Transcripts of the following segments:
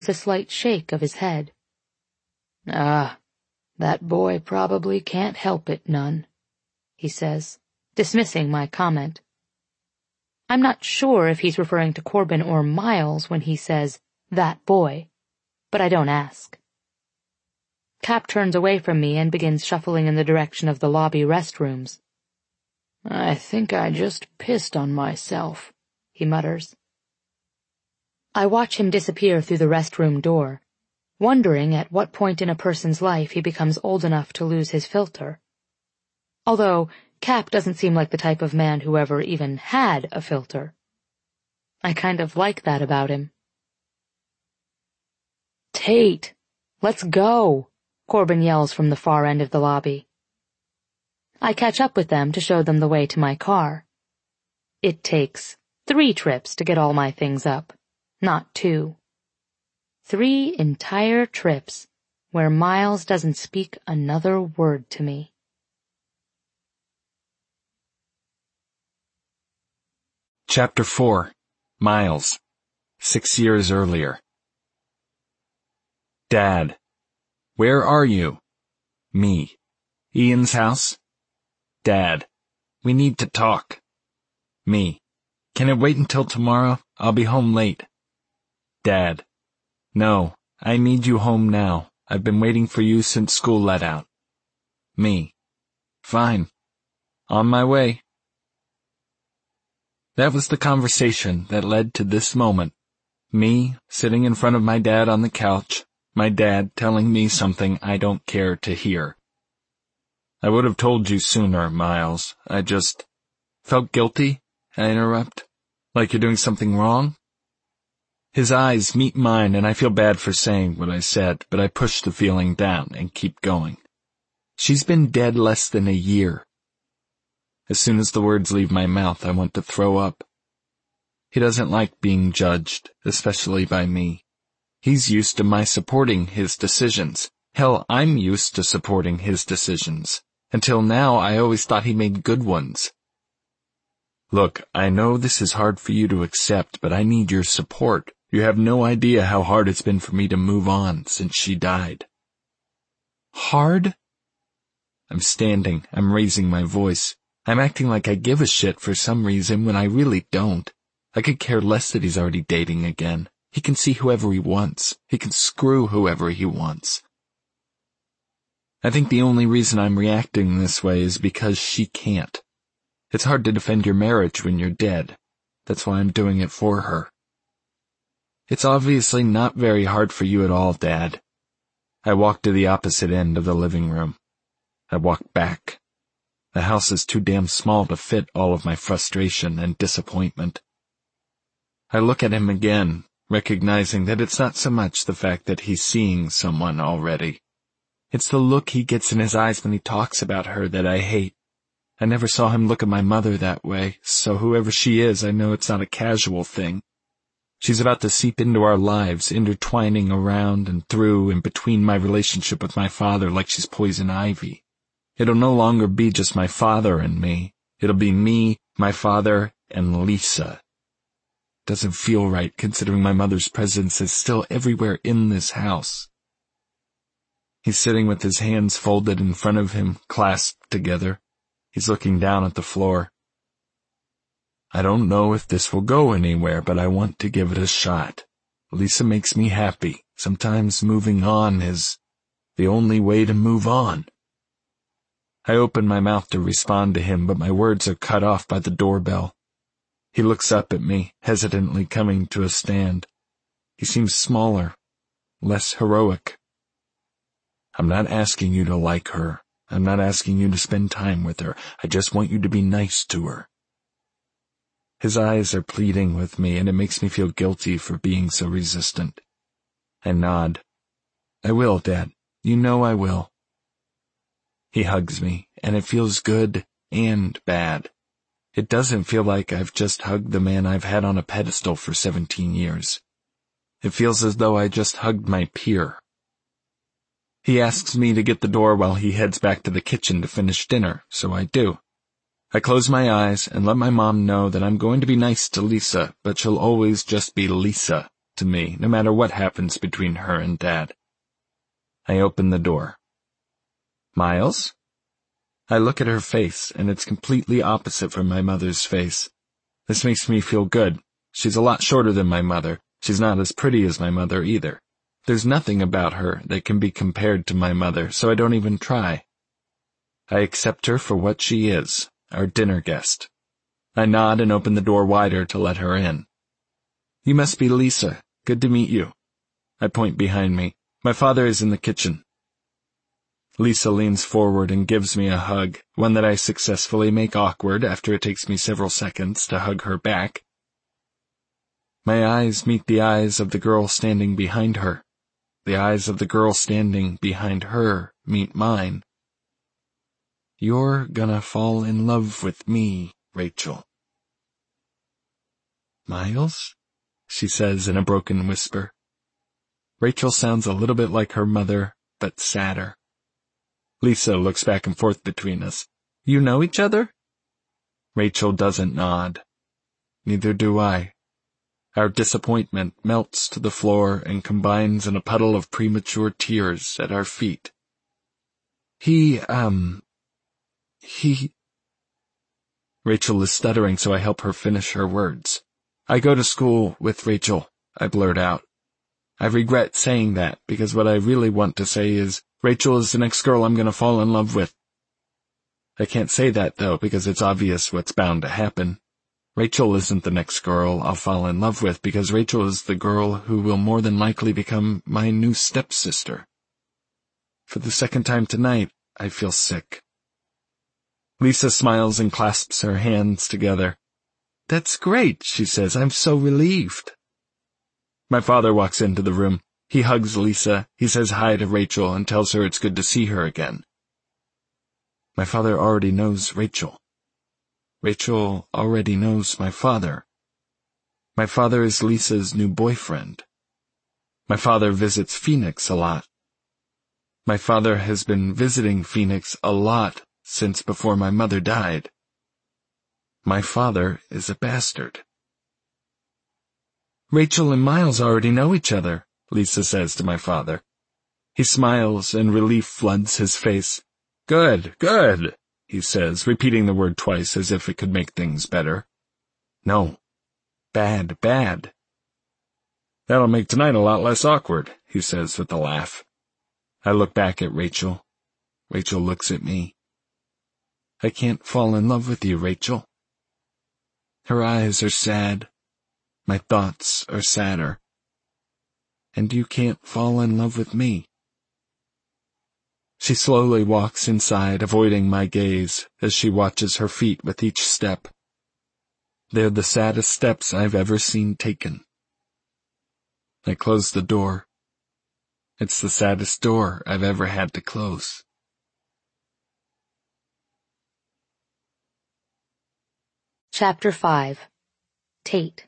a slight shake of his head. "Ah, that boy probably can't help it none," he says, dismissing my comment. I'm not sure if he's referring to Corbin or Miles when he says, "that boy," but I don't ask. Cap turns away from me and begins shuffling in the direction of the lobby restrooms. "I think I just pissed on myself," he mutters. I watch him disappear through the restroom door, wondering at what point in a person's life he becomes old enough to lose his filter. Although Cap doesn't seem like the type of man who ever even had a filter. I kind of like that about him. "Tate, let's go," Corbin yells from the far end of the lobby. I catch up with them to show them the way to my car. It takes 3 trips to get all my things up, not 2. 3 entire trips where Miles doesn't speak another word to me. Chapter 4. Miles. 6 years earlier. Dad. Where are you? Me. Ian's house? Dad. We need to talk. Me. Can it wait until tomorrow? I'll be home late. Dad. No, I need you home now. I've been waiting for you since school let out. Me. Fine. On my way. That was the conversation that led to this moment. Me, sitting in front of my dad on the couch, my dad telling me something I don't care to hear. I would have told you sooner, Miles. I just felt guilty, I interrupt. Like you're doing something wrong? His eyes meet mine and I feel bad for saying what I said, but I push the feeling down and keep going. She's been dead less than a year. As soon as the words leave my mouth, I want to throw up. He doesn't like being judged, especially by me. He's used to my supporting his decisions. Hell, I'm used to supporting his decisions. Until now, I always thought he made good ones. Look, I know this is hard for you to accept, but I need your support. You have no idea how hard it's been for me to move on since she died. Hard? I'm standing. I'm raising my voice. I'm acting like I give a shit for some reason when I really don't. I could care less that he's already dating again. He can see whoever he wants. He can screw whoever he wants. I think the only reason I'm reacting this way is because she can't. It's hard to defend your marriage when you're dead. That's why I'm doing it for her. It's obviously not very hard for you at all, Dad. I walk to the opposite end of the living room. I walk back. The house is too damn small to fit all of my frustration and disappointment. I look at him again, recognizing that it's not so much the fact that he's seeing someone already. It's the look he gets in his eyes when he talks about her that I hate. I never saw him look at my mother that way, so whoever she is, I know it's not a casual thing. She's about to seep into our lives, intertwining around and through and between my relationship with my father like she's poison ivy. It'll no longer be just my father and me. It'll be me, my father, and Lisa. Doesn't feel right considering my mother's presence is still everywhere in this house. He's sitting with his hands folded in front of him, clasped together. He's looking down at the floor. I don't know if this will go anywhere, but I want to give it a shot. Lisa makes me happy. Sometimes moving on is the only way to move on. I open my mouth to respond to him, but my words are cut off by the doorbell. He looks up at me, hesitantly coming to a stand. He seems smaller, less heroic. I'm not asking you to like her. I'm not asking you to spend time with her. I just want you to be nice to her. His eyes are pleading with me, and it makes me feel guilty for being so resistant. I nod. I will, Dad. You know I will. He hugs me, and it feels good and bad. It doesn't feel like I've just hugged the man I've had on a pedestal for 17 years. It feels as though I just hugged my peer. He asks me to get the door while he heads back to the kitchen to finish dinner, so I do. I close my eyes and let my mom know that I'm going to be nice to Lisa, but she'll always just be Lisa, to me, no matter what happens between her and Dad. I open the door. Miles? I look at her face, and it's completely opposite from my mother's face. This makes me feel good. She's a lot shorter than my mother. She's not as pretty as my mother either. There's nothing about her that can be compared to my mother, so I don't even try. I accept her for what she is, our dinner guest. I nod and open the door wider to let her in. You must be Lisa. Good to meet you. I point behind me. My father is in the kitchen. Lisa leans forward and gives me a hug, one that I successfully make awkward after it takes me several seconds to hug her back. My eyes meet the eyes of the girl standing behind her. The eyes of the girl standing behind her meet mine. You're gonna fall in love with me, Rachel. Miles? She says in a broken whisper. Rachel sounds a little bit like her mother, but sadder. Lisa looks back and forth between us. You know each other? Rachel doesn't nod. Neither do I. Our disappointment melts to the floor and combines in a puddle of premature tears at our feet. Rachel is stuttering, so I help her finish her words. I go to school with Rachel, I blurt out. I regret saying that, because what I really want to say is, Rachel is the next girl I'm gonna fall in love with. I can't say that, though, because it's obvious what's bound to happen. Rachel isn't the next girl I'll fall in love with, because Rachel is the girl who will more than likely become my new stepsister. For the second time tonight, I feel sick. Lisa smiles and clasps her hands together. That's great, she says. I'm so relieved. My father walks into the room. He hugs Lisa, he says hi to Rachel, and tells her it's good to see her again. My father already knows Rachel. Rachel already knows my father. My father is Lisa's new boyfriend. My father visits Phoenix a lot. My father has been visiting Phoenix a lot since before my mother died. My father is a bastard. Rachel and Miles already know each other, Lisa says to my father. He smiles and relief floods his face. Good, good, he says, repeating the word twice as if it could make things better. No, bad, bad. That'll make tonight a lot less awkward, he says with a laugh. I look back at Rachel. Rachel looks at me. I can't fall in love with you, Rachel. Her eyes are sad. My thoughts are sadder. And you can't fall in love with me. She slowly walks inside, avoiding my gaze, as she watches her feet with each step. They're the saddest steps I've ever seen taken. I close the door. It's the saddest door I've ever had to close. Chapter 5. Tate.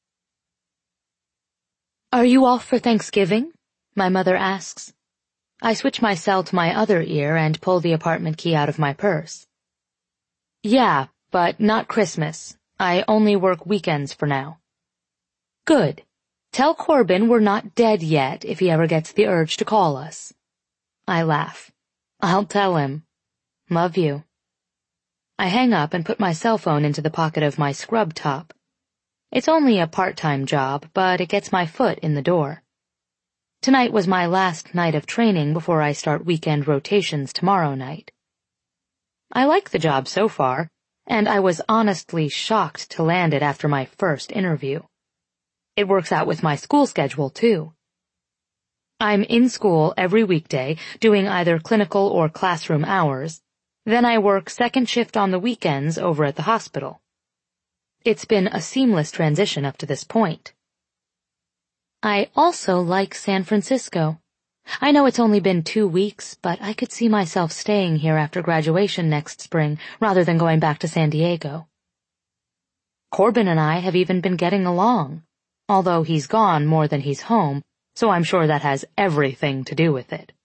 Are you off for Thanksgiving? My mother asks. I switch my cell to my other ear and pull the apartment key out of my purse. Yeah, but not Christmas. I only work weekends for now. Good. Tell Corbin we're not dead yet if he ever gets the urge to call us. I laugh. I'll tell him. Love you. I hang up and put my cell phone into the pocket of my scrub top. It's only a part-time job, but it gets my foot in the door. Tonight was my last night of training before I start weekend rotations tomorrow night. I like the job so far, and I was honestly shocked to land it after my first interview. It works out with my school schedule, too. I'm in school every weekday, doing either clinical or classroom hours. Then I work second shift on the weekends over at the hospital. It's been a seamless transition up to this point. I also like San Francisco. I know it's only been 2 weeks, but I could see myself staying here after graduation next spring rather than going back to San Diego. Corbin and I have even been getting along, although he's gone more than he's home, so I'm sure that has everything to do with it.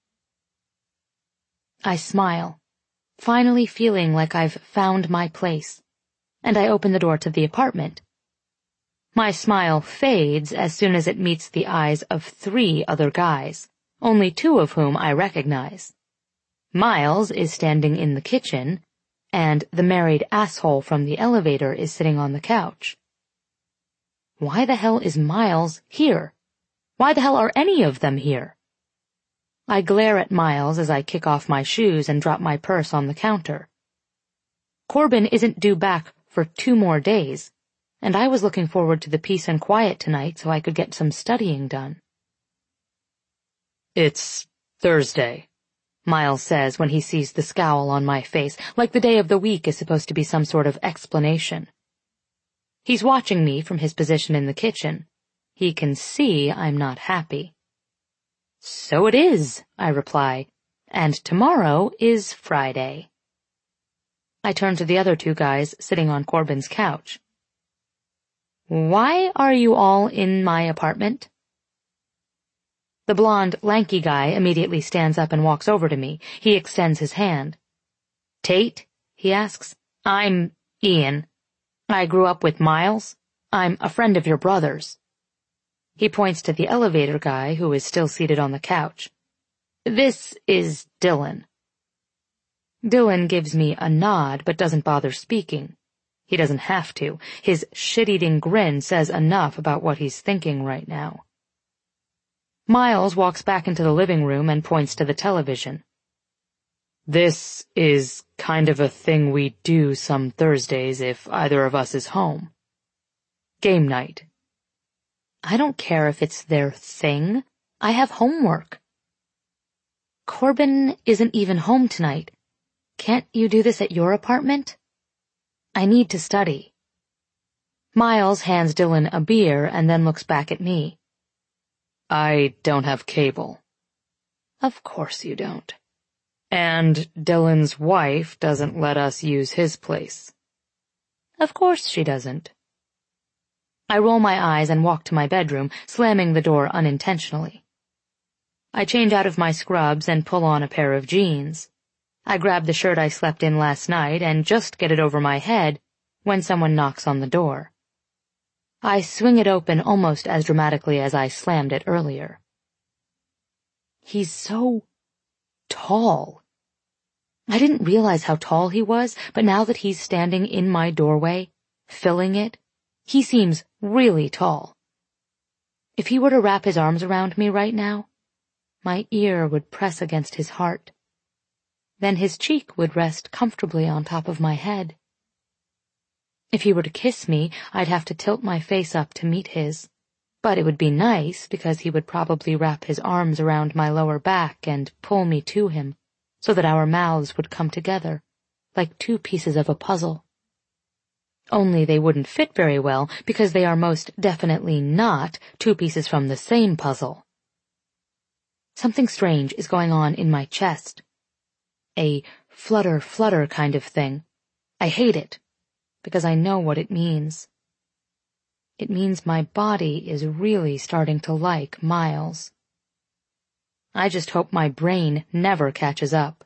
I smile, finally feeling like I've found my place, and I open the door to the apartment. My smile fades as soon as it meets the eyes of 3 other guys, only 2 of whom I recognize. Miles is standing in the kitchen, and the married asshole from the elevator is sitting on the couch. Why the hell is Miles here? Why the hell are any of them here? I glare at Miles as I kick off my shoes and drop my purse on the counter. Corbin isn't due back for 2 more days, and I was looking forward to the peace and quiet tonight so I could get some studying done. It's Thursday, Miles says when he sees the scowl on my face, like the day of the week is supposed to be some sort of explanation. He's watching me from his position in the kitchen. He can see I'm not happy. So it is, I reply, and tomorrow is Friday. I turn to the other 2 guys sitting on Corbin's couch. Why are you all in my apartment? The blonde, lanky guy immediately stands up and walks over to me. He extends his hand. Tate? He asks. I'm Ian. I grew up with Miles. I'm a friend of your brother's. He points to the elevator guy who is still seated on the couch. This is Dylan. Dylan gives me a nod but doesn't bother speaking. He doesn't have to. His shit-eating grin says enough about what he's thinking right now. Miles walks back into the living room and points to the television. This is kind of a thing we do some Thursdays if either of us is home. Game night. I don't care if it's their thing. I have homework. Corbin isn't even home tonight. Can't you do this at your apartment? I need to study. Miles hands Dylan a beer and then looks back at me. I don't have cable. Of course you don't. And Dylan's wife doesn't let us use his place. Of course she doesn't. I roll my eyes and walk to my bedroom, slamming the door unintentionally. I change out of my scrubs and pull on a pair of jeans. I grab the shirt I slept in last night and just get it over my head when someone knocks on the door. I swing it open almost as dramatically as I slammed it earlier. He's so tall. I didn't realize how tall he was, but now that he's standing in my doorway, filling it, he seems really tall. If he were to wrap his arms around me right now, my ear would press against his heart. Then his cheek would rest comfortably on top of my head. If he were to kiss me, I'd have to tilt my face up to meet his, but it would be nice because he would probably wrap his arms around my lower back and pull me to him, so that our mouths would come together, like 2 pieces of a puzzle. Only they wouldn't fit very well because they are most definitely not 2 pieces from the same puzzle. Something strange is going on in my chest. A flutter kind of thing. I hate it, because I know what it means. It means my body is really starting to like Miles. I just hope my brain never catches up.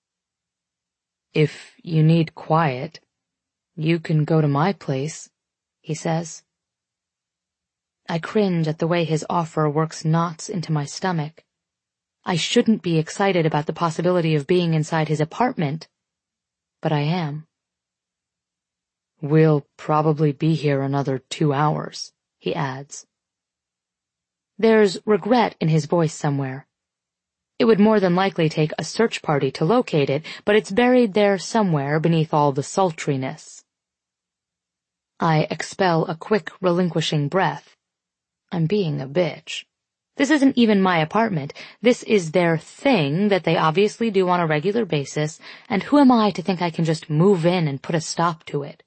If you need quiet, you can go to my place, he says. I cringe at the way his offer works knots into my stomach. I shouldn't be excited about the possibility of being inside his apartment, but I am. We'll probably be here another 2 hours, he adds. There's regret in his voice somewhere. It would more than likely take a search party to locate it, but it's buried there somewhere beneath all the sultriness. I expel a quick, relinquishing breath. I'm being a bitch. This isn't even my apartment. This is their thing that they obviously do on a regular basis, and who am I to think I can just move in and put a stop to it?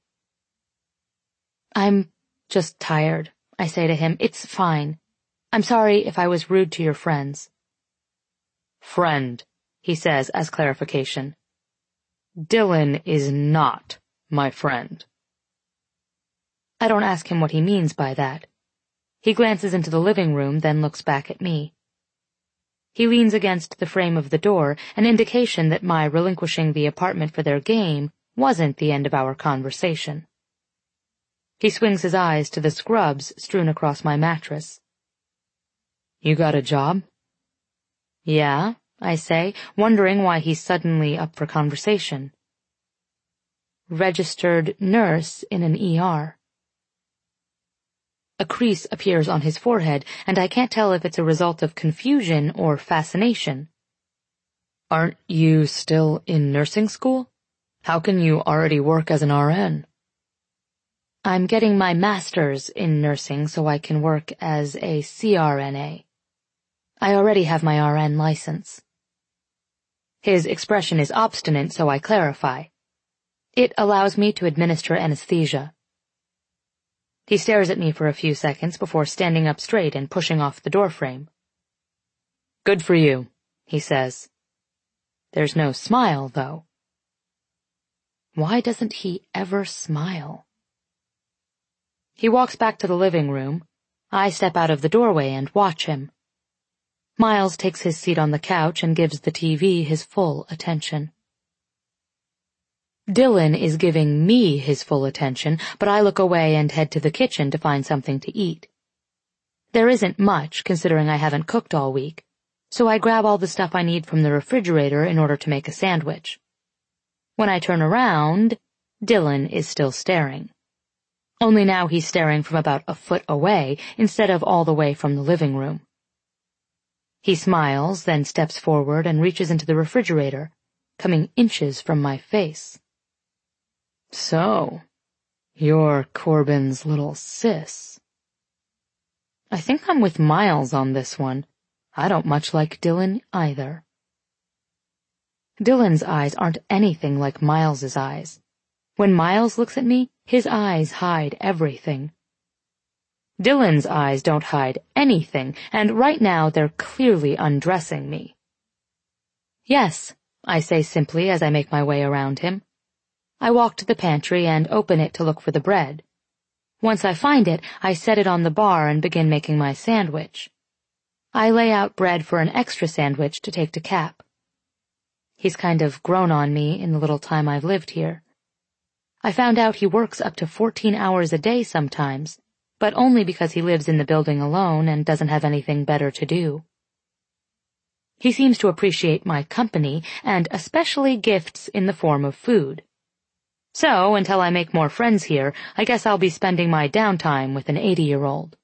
I'm just tired, I say to him. It's fine. I'm sorry if I was rude to your friends. Friend, he says as clarification. Dylan is not my friend. I don't ask him what he means by that. He glances into the living room, then looks back at me. He leans against the frame of the door, an indication that my relinquishing the apartment for their game wasn't the end of our conversation. He swings his eyes to the scrubs strewn across my mattress. You got a job? Yeah, I say, wondering why he's suddenly up for conversation. Registered nurse in an ER. A crease appears on his forehead, and I can't tell if it's a result of confusion or fascination. Aren't you still in nursing school? How can you already work as an RN? I'm getting my master's in nursing so I can work as a CRNA. I already have my RN license. His expression is obstinate, so I clarify. It allows me to administer anesthesia. He stares at me for a few seconds before standing up straight and pushing off the doorframe. Good for you, he says. There's no smile, though. Why doesn't he ever smile? He walks back to the living room. I step out of the doorway and watch him. Miles takes his seat on the couch and gives the TV his full attention. Dylan is giving me his full attention, but I look away and head to the kitchen to find something to eat. There isn't much, considering I haven't cooked all week, so I grab all the stuff I need from the refrigerator in order to make a sandwich. When I turn around, Dylan is still staring. Only now he's staring from about a foot away instead of all the way from the living room. He smiles, then steps forward and reaches into the refrigerator, coming inches from my face. So, you're Corbin's little sis. I think I'm with Miles on this one. I don't much like Dylan either. Dylan's eyes aren't anything like Miles's eyes. When Miles looks at me, his eyes hide everything. Dylan's eyes don't hide anything, and right now they're clearly undressing me. Yes, I say simply as I make my way around him. I walk to the pantry and open it to look for the bread. Once I find it, I set it on the bar and begin making my sandwich. I lay out bread for an extra sandwich to take to Cap. He's kind of grown on me in the little time I've lived here. I found out he works up to 14 hours a day sometimes, but only because he lives in the building alone and doesn't have anything better to do. He seems to appreciate my company, and especially gifts in the form of food. So, until I make more friends here, I guess I'll be spending my downtime with an 80-year-old.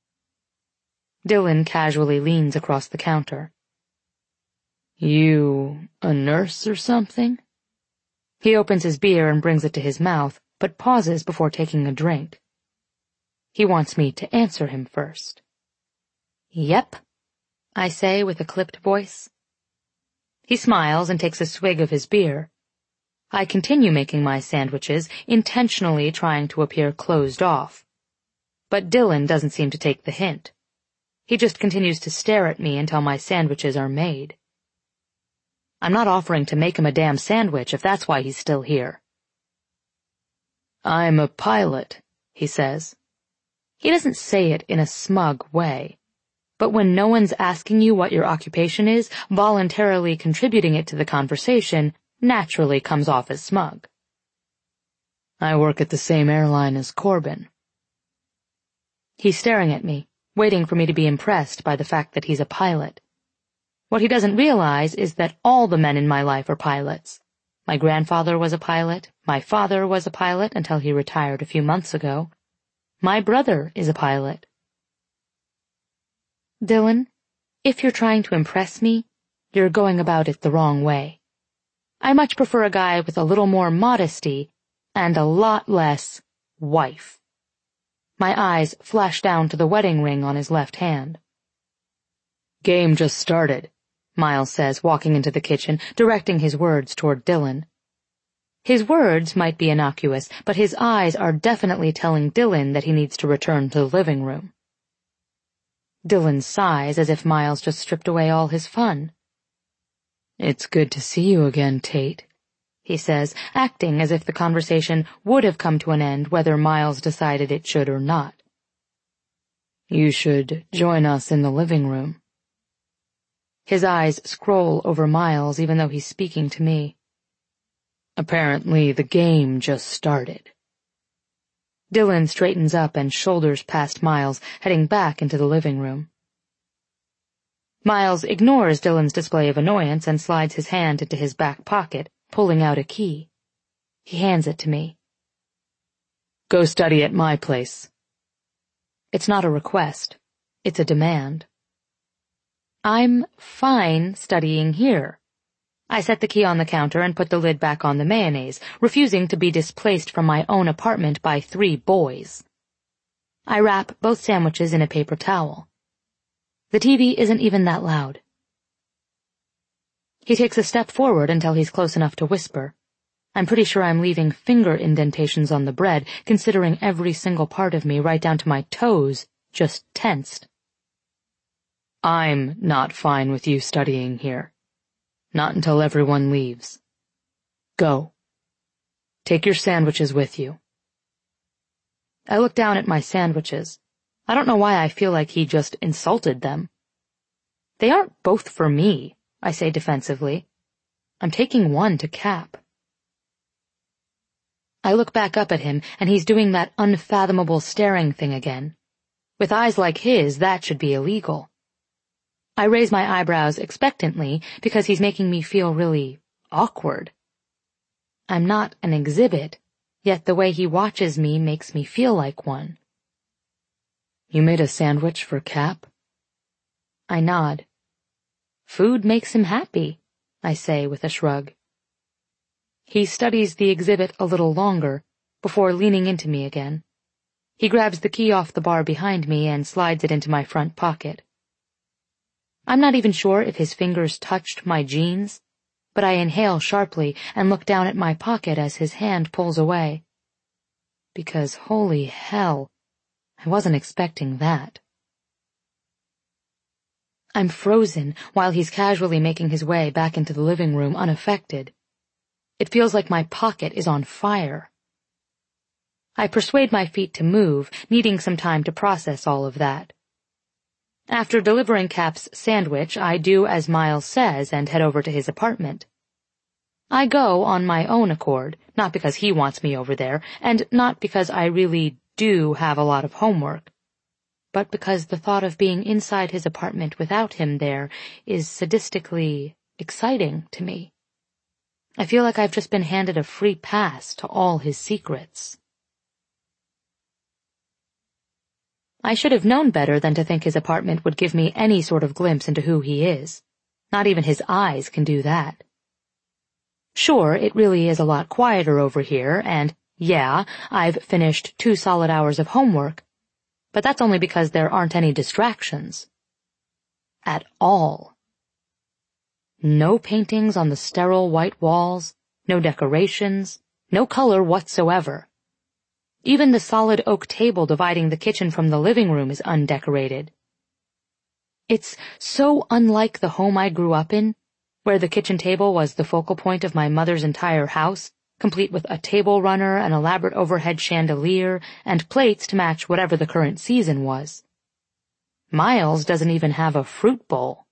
Dylan casually leans across the counter. You a nurse or something? He opens his beer and brings it to his mouth, but pauses before taking a drink. He wants me to answer him first. Yep, I say with a clipped voice. He smiles and takes a swig of his beer. I continue making my sandwiches, intentionally trying to appear closed off. But Dylan doesn't seem to take the hint. He just continues to stare at me until my sandwiches are made. I'm not offering to make him a damn sandwich if that's why he's still here. I'm a pilot, he says. He doesn't say it in a smug way. But when no one's asking you what your occupation is, voluntarily contributing it to the conversation naturally comes off as smug. I work at the same airline as Corbin. He's staring at me, waiting for me to be impressed by the fact that he's a pilot. What he doesn't realize is that all the men in my life are pilots. My grandfather was a pilot, my father was a pilot until he retired a few months ago. My brother is a pilot. Dylan, if you're trying to impress me, you're going about it the wrong way. I much prefer a guy with a little more modesty and a lot less wife. My eyes flash down to the wedding ring on his left hand. Game just started, Miles says, walking into the kitchen, directing his words toward Dylan. His words might be innocuous, but his eyes are definitely telling Dylan that he needs to return to the living room. Dylan sighs as if Miles just stripped away all his fun. It's good to see you again, Tate, he says, acting as if the conversation would have come to an end whether Miles decided it should or not. You should join us in the living room. His eyes scroll over Miles even though he's speaking to me. Apparently the game just started. Dylan straightens up and shoulders past Miles, heading back into the living room. Miles ignores Dylan's display of annoyance and slides his hand into his back pocket, pulling out a key. He hands it to me. Go study at my place. It's not a request. It's a demand. I'm fine studying here. I set the key on the counter and put the lid back on the mayonnaise, refusing to be displaced from my own apartment by 3 boys. I wrap both sandwiches in a paper towel. The TV isn't even that loud. He takes a step forward until he's close enough to whisper. I'm pretty sure I'm leaving finger indentations on the bread, considering every single part of me, right down to my toes, just tensed. I'm not fine with you studying here. Not until everyone leaves. Go. Take your sandwiches with you. I look down at my sandwiches. I don't know why I feel like he just insulted them. They aren't both for me, I say defensively. I'm taking one to Cap. I look back up at him, and he's doing that unfathomable staring thing again. With eyes like his, that should be illegal. I raise my eyebrows expectantly because he's making me feel really awkward. I'm not an exhibit, yet the way he watches me makes me feel like one. You made a sandwich for Cap? I nod. Food makes him happy, I say with a shrug. He studies the exhibit a little longer before leaning into me again. He grabs the key off the bar behind me and slides it into my front pocket. I'm not even sure if his fingers touched my jeans, but I inhale sharply and look down at my pocket as his hand pulls away. Because holy hell, I wasn't expecting that. I'm frozen while he's casually making his way back into the living room unaffected. It feels like my pocket is on fire. I persuade my feet to move, needing some time to process all of that. After delivering Cap's sandwich, I do as Miles says and head over to his apartment. I go on my own accord, not because he wants me over there, and not because I really do have a lot of homework, but because the thought of being inside his apartment without him there is sadistically exciting to me. I feel like I've just been handed a free pass to all his secrets. I should have known better than to think his apartment would give me any sort of glimpse into who he is. Not even his eyes can do that. Sure, it really is a lot quieter over here, and, yeah, I've finished 2 solid hours of homework, but that's only because there aren't any distractions. At all. No paintings on the sterile white walls, no decorations, no color whatsoever. Even the solid oak table dividing the kitchen from the living room is undecorated. It's so unlike the home I grew up in, where the kitchen table was the focal point of my mother's entire house, complete with a table runner, an elaborate overhead chandelier, and plates to match whatever the current season was. Miles doesn't even have a fruit bowl.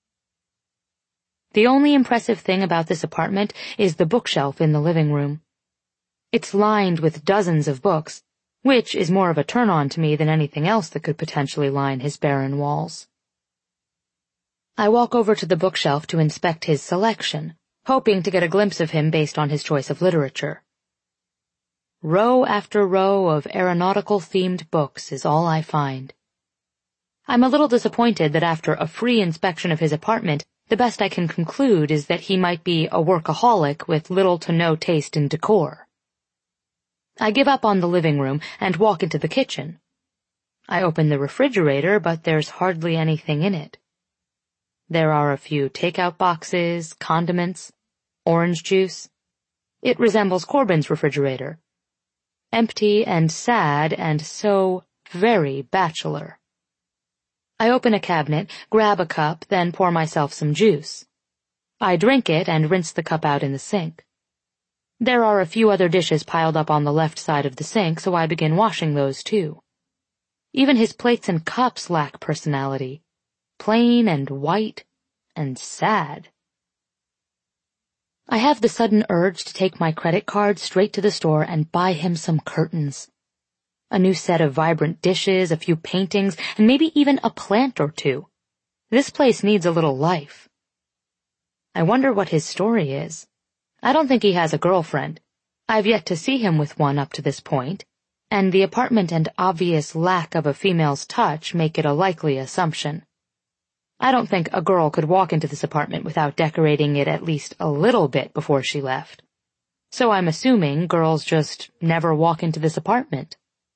The only impressive thing about this apartment is the bookshelf in the living room. It's lined with dozens of books, which is more of a turn-on to me than anything else that could potentially line his barren walls. I walk over to the bookshelf to inspect his selection, hoping to get a glimpse of him based on his choice of literature. Row after row of aeronautical-themed books is all I find. I'm a little disappointed that after a free inspection of his apartment, the best I can conclude is that he might be a workaholic with little to no taste in decor. I give up on the living room and walk into the kitchen. I open the refrigerator, but there's hardly anything in it. There are a few takeout boxes, condiments, orange juice. It resembles Corbin's refrigerator. Empty and sad and so very bachelor. I open a cabinet, grab a cup, then pour myself some juice. I drink it and rinse the cup out in the sink. There are a few other dishes piled up on the left side of the sink, so I begin washing those too. Even his plates and cups lack personality. Plain and white and sad. I have the sudden urge to take my credit card straight to the store and buy him some curtains. A new set of vibrant dishes, a few paintings, and maybe even a plant or two. This place needs a little life. I wonder what his story is. I don't think he has a girlfriend. I've yet to see him with one up to this point, and the apartment and obvious lack of a female's touch make it a likely assumption. I don't think a girl could walk into this apartment without decorating it at least a little bit before she left. So I'm assuming girls just never walk into this apartment.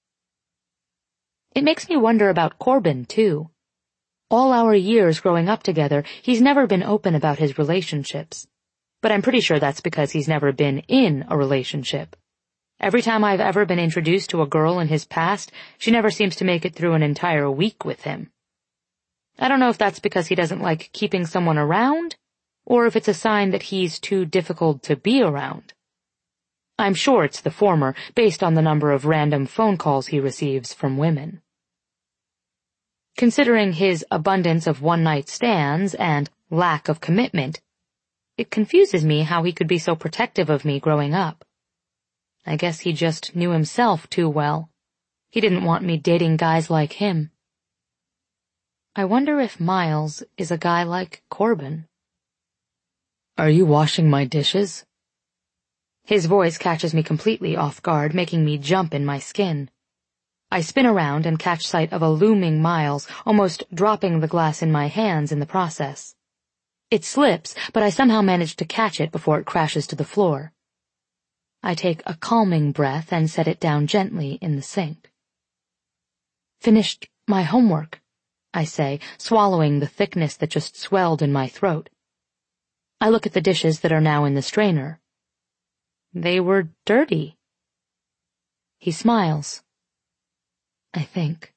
It makes me wonder about Corbin, too. All our years growing up together, he's never been open about his relationships. But I'm pretty sure that's because he's never been in a relationship. Every time I've ever been introduced to a girl in his past, she never seems to make it through an entire week with him. I don't know if that's because he doesn't like keeping someone around, or if it's a sign that he's too difficult to be around. I'm sure it's the former, based on the number of random phone calls he receives from women. Considering his abundance of one-night stands and lack of commitment, it confuses me how he could be so protective of me growing up. I guess he just knew himself too well. He didn't want me dating guys like him. I wonder if Miles is a guy like Corbin. Are you washing my dishes? His voice catches me completely off guard, making me jump in my skin. I spin around and catch sight of a looming Miles, almost dropping the glass in my hands in the process. It slips, but I somehow manage to catch it before it crashes to the floor. I take a calming breath and set it down gently in the sink. Finished my homework, I say, swallowing the thickness that just swelled in my throat. I look at the dishes that are now in the strainer. They were dirty. He smiles. I think.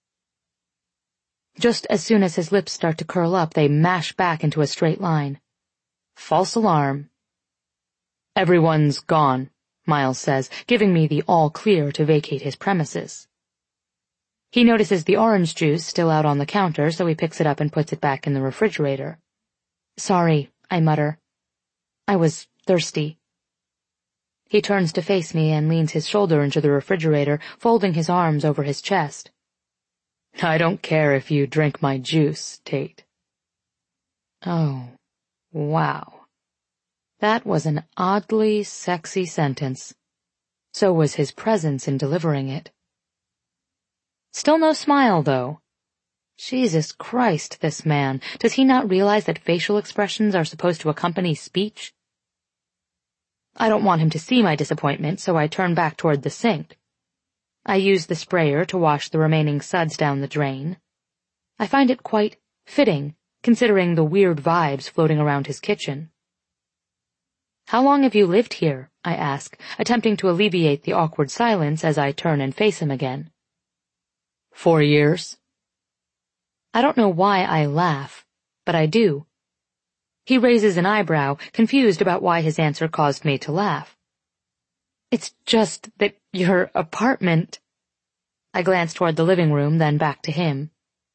Just as soon as his lips start to curl up, they mash back into a straight line. False alarm. Everyone's gone, Miles says, giving me the all-clear to vacate his premises. He notices the orange juice still out on the counter, so he picks it up and puts it back in the refrigerator. Sorry, I mutter. I was thirsty. He turns to face me and leans his shoulder into the refrigerator, folding his arms over his chest. I don't care if you drink my juice, Tate. Oh, wow. That was an oddly sexy sentence. So was his presence in delivering it. Still no smile, though. Jesus Christ, this man. Does he not realize that facial expressions are supposed to accompany speech? I don't want him to see my disappointment, so I turn back toward the sink. I use the sprayer to wash the remaining suds down the drain. I find it quite fitting, considering the weird vibes floating around his kitchen. How long have you lived here? I ask, attempting to alleviate the awkward silence as I turn and face him again. 4 years. I don't know why I laugh, but I do. He raises an eyebrow, confused about why his answer caused me to laugh. It's just that your apartment... I glance toward the living room, then back to him.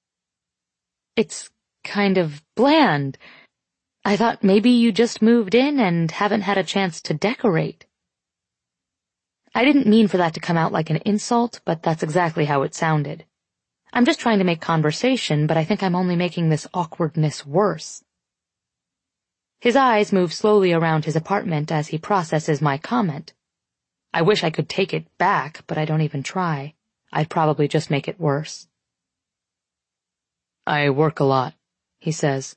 It's kind of bland. I thought maybe you just moved in and haven't had a chance to decorate. I didn't mean for that to come out like an insult, but that's exactly how it sounded. I'm just trying to make conversation, but I think I'm only making this awkwardness worse. His eyes move slowly around his apartment as he processes my comment. I wish I could take it back, but I don't even try. I'd probably just make it worse. I work a lot, he says.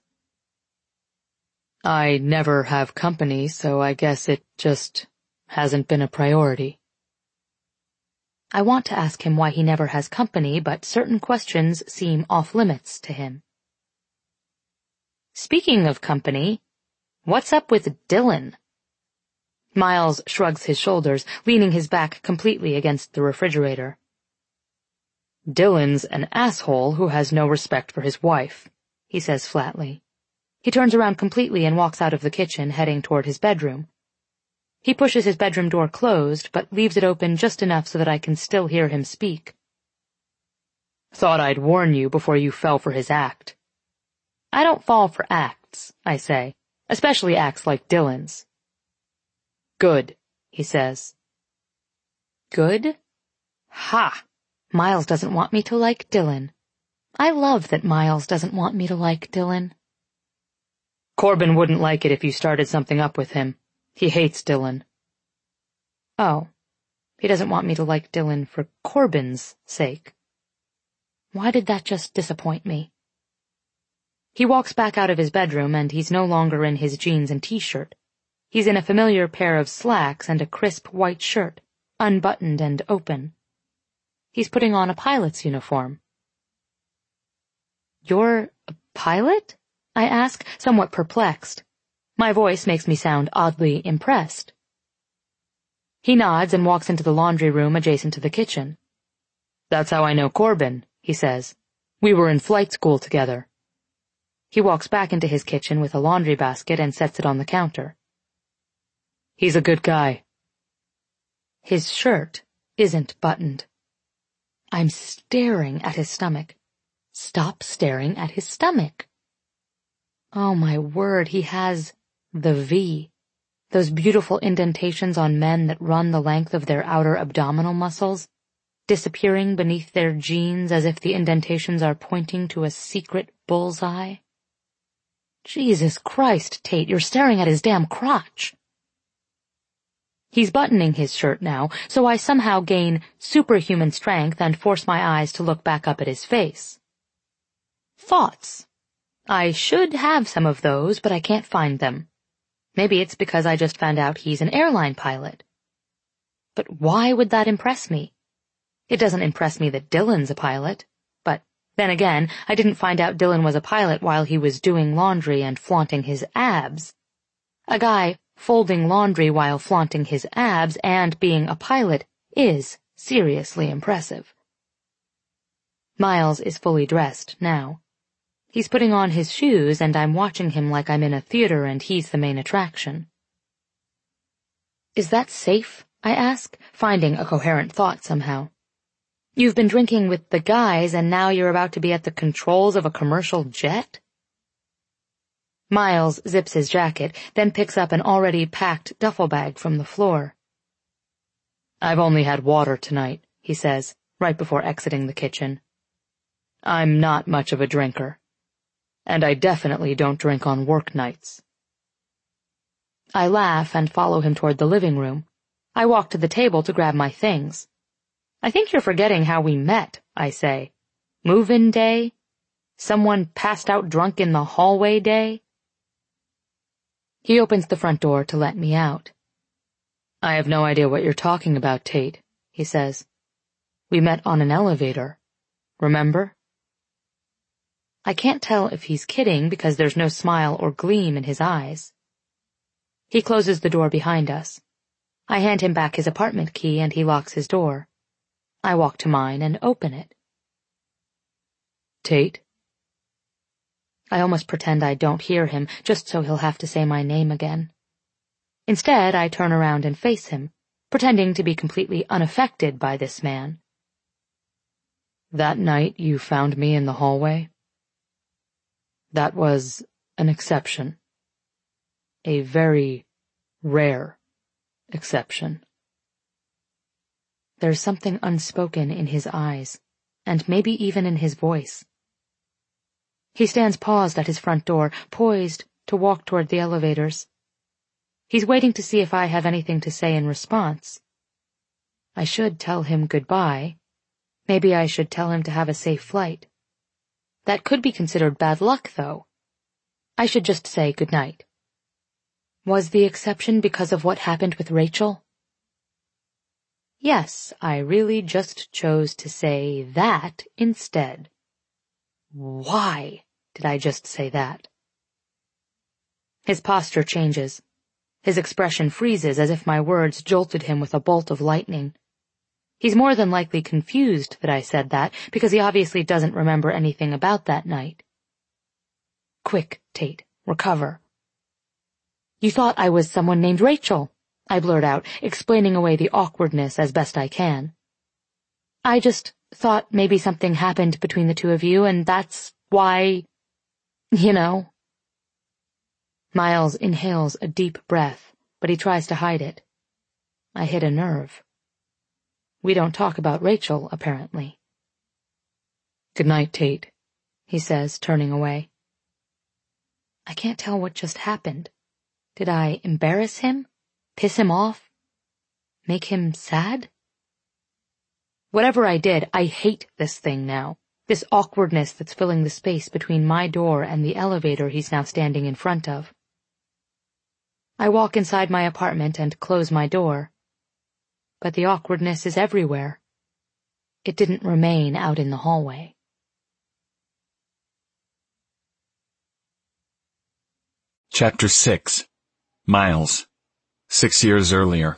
I never have company, so I guess it just hasn't been a priority. I want to ask him why he never has company, but certain questions seem off-limits to him. Speaking of company, what's up with Dylan? Miles shrugs his shoulders, leaning his back completely against the refrigerator. Dylan's an asshole who has no respect for his wife, he says flatly. He turns around completely and walks out of the kitchen, heading toward his bedroom. He pushes his bedroom door closed, but leaves it open just enough so that I can still hear him speak. Thought I'd warn you before you fell for his act. I don't fall for acts, I say, especially acts like Dylan's. Good, he says. Good? Ha! Miles doesn't want me to like Dylan. I love that Miles doesn't want me to like Dylan. Corbin wouldn't like it if you started something up with him. He hates Dylan. Oh, he doesn't want me to like Dylan for Corbin's sake. Why did that just disappoint me? He walks back out of his bedroom, and he's no longer in his jeans and t-shirt. He's in a familiar pair of slacks and a crisp white shirt, unbuttoned and open. He's putting on a pilot's uniform. "You're a pilot?" I ask, somewhat perplexed. My voice makes me sound oddly impressed. He nods and walks into the laundry room adjacent to the kitchen. "That's how I know Corbin," he says. "We were in flight school together." He walks back into his kitchen with a laundry basket and sets it on the counter. "He's a good guy." His shirt isn't buttoned. I'm staring at his stomach. Stop staring at his stomach. Oh my word, he has the V. Those beautiful indentations on men that run the length of their outer abdominal muscles, disappearing beneath their jeans as if the indentations are pointing to a secret bullseye. Jesus Christ, Tate, you're staring at his damn crotch. He's buttoning his shirt now, so I somehow gain superhuman strength and force my eyes to look back up at his face. Thoughts. I should have some of those, but I can't find them. Maybe it's because I just found out he's an airline pilot. But why would that impress me? It doesn't impress me that Dylan's a pilot. But then again, I didn't find out Dylan was a pilot while he was doing laundry and flaunting his abs. A guy folding laundry while flaunting his abs and being a pilot is seriously impressive. Miles is fully dressed now. He's putting on his shoes, and I'm watching him like I'm in a theater and he's the main attraction. "Is that safe?" I ask, finding a coherent thought somehow. "You've been drinking with the guys, and now you're about to be at the controls of a commercial jet?" Miles zips his jacket, then picks up an already packed duffel bag from the floor. "I've only had water tonight," he says, right before exiting the kitchen. "I'm not much of a drinker. And I definitely don't drink on work nights." I laugh and follow him toward the living room. I walk to the table to grab my things. "I think you're forgetting how we met," I say. "Move-in day? Someone passed out drunk in the hallway day?" He opens the front door to let me out. "I have no idea what you're talking about, Tate," he says. "We met on an elevator. Remember?" I can't tell if he's kidding because there's no smile or gleam in his eyes. He closes the door behind us. I hand him back his apartment key and he locks his door. I walk to mine and open it. "Tate?" I almost pretend I don't hear him, just so he'll have to say my name again. Instead, I turn around and face him, pretending to be completely unaffected by this man. "That night you found me in the hallway? That was an exception. A very rare exception." There's something unspoken in his eyes, and maybe even in his voice. He stands paused at his front door, poised to walk toward the elevators. He's waiting to see if I have anything to say in response. I should tell him goodbye. Maybe I should tell him to have a safe flight. That could be considered bad luck, though. I should just say goodnight. Was the exception because of what happened with Rachel? Yes, I really just chose to say that instead. Why did I just say that? His posture changes. His expression freezes as if my words jolted him with a bolt of lightning. He's more than likely confused that I said that, because he obviously doesn't remember anything about that night. "Quick, Tate, recover." "You thought I was someone named Rachel," I blurt out, explaining away the awkwardness as best I can. "I just thought maybe something happened between the two of you, and that's why, you know." Miles inhales a deep breath, but he tries to hide it. I hit a nerve. We don't talk about Rachel, apparently. Good night, Tate, he says, turning away. I can't tell what just happened. Did I embarrass him? Piss him off? Make him sad? Whatever I did, I hate this thing now. This awkwardness that's filling the space between my door and the elevator he's now standing in front of. I walk inside my apartment and close my door. But the awkwardness is everywhere. It didn't remain out in the hallway. Chapter 6. Miles. 6 years earlier.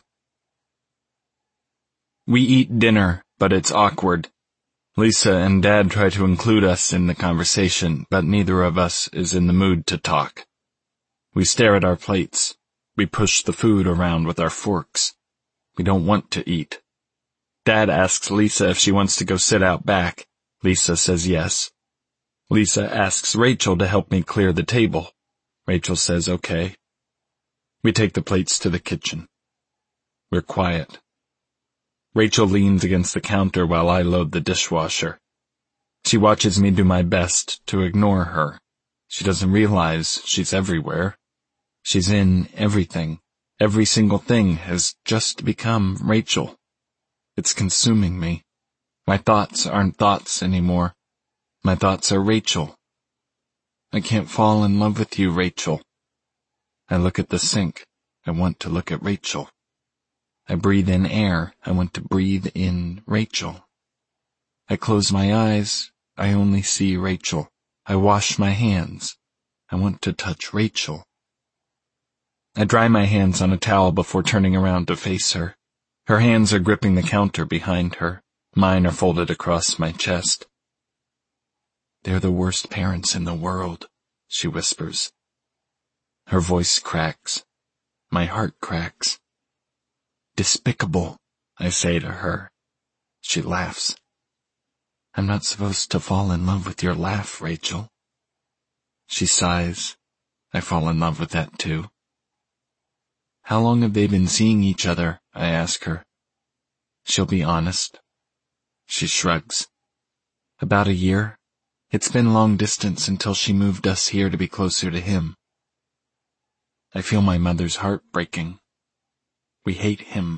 We eat dinner, but it's awkward. Lisa and Dad try to include us in the conversation, but neither of us is in the mood to talk. We stare at our plates. We push the food around with our forks. We don't want to eat. Dad asks Lisa if she wants to go sit out back. Lisa says yes. Lisa asks Rachel to help me clear the table. Rachel says okay. We take the plates to the kitchen. We're quiet. Rachel leans against the counter while I load the dishwasher. She watches me do my best to ignore her. She doesn't realize she's everywhere. She's in everything. Every single thing has just become Rachel. It's consuming me. My thoughts aren't thoughts anymore. My thoughts are Rachel. I can't fall in love with you, Rachel. I look at the sink. I want to look at Rachel. I breathe in air. I want to breathe in Rachel. I close my eyes. I only see Rachel. I wash my hands. I want to touch Rachel. I dry my hands on a towel before turning around to face her. Her hands are gripping the counter behind her. Mine are folded across my chest. They're the worst parents in the world, she whispers. Her voice cracks. My heart cracks. Despicable, I say to her. She laughs. I'm not supposed to fall in love with your laugh, Rachel. She sighs. I fall in love with that too. How long have they been seeing each other? I ask her. She'll be honest. She shrugs. About a year. It's been long distance until she moved us here to be closer to him. I feel my mother's heart breaking. We hate him.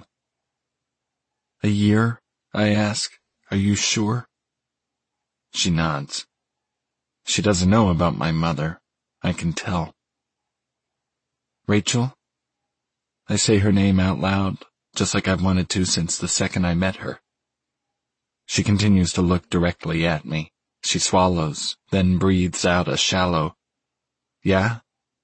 A year? I ask. Are you sure? She nods. She doesn't know about my mother. I can tell. Rachel? I say her name out loud, just like I've wanted to since the second I met her. She continues to look directly at me. She swallows, then breathes out a shallow, yeah?